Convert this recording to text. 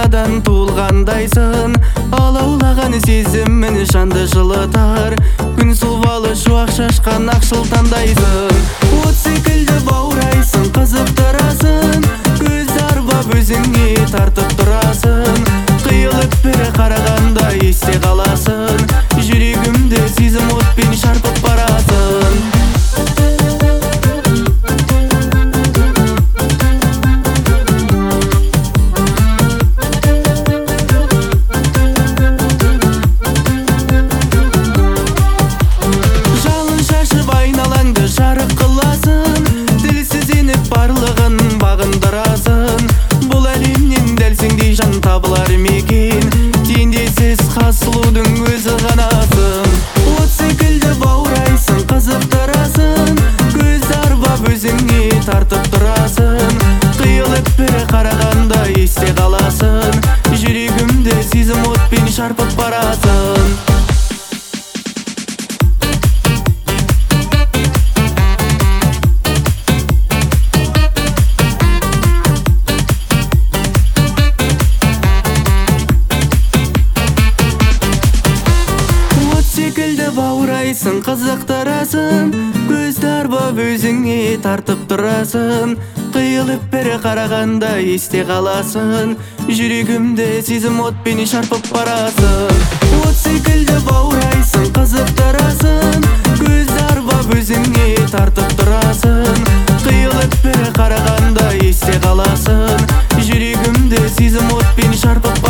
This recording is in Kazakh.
анадан туылғандайсың, алаулаған сезімін жанды жылытар. Күн сұлбалы шуақ шашқан ақшыл таңдайсың, от секілді баурайсың, қызықтырасың. Көз арбап өзіңе тартып тұрасың, қиылып бір қарағанда есте қаласың. Жүрегімді сезім отпен шарпып барасың. Жалын шашып айналаңды жарық қыласың, тілсіз еніп барлығын бағындырасың. Бұл әлемнен дәл сендей жан табылар мекен, теңдессіз хас сұлудың өзі ғанасың. От секілді баурайсың, қызықтырасың. Көз арбап өзіңе тартып тұрасың, қиылып бір қарағанда есте қаласың. Жүрегімді сезім отпен шарпып барасың. Секілді баурайсың, қызықтырасың. Көзді арбап өзіңе тартып тұрасың, қиылып бір қарағанда есте қаласың. Жүрегімді сезім отпен шарпып барасың. От секілді баурайсың, қызықтырасың. Көзді арбап өзіңе тартып тұрасың, қиылып бір қарағанда есте қаласың. Жүрегімді сезім отпен шарпып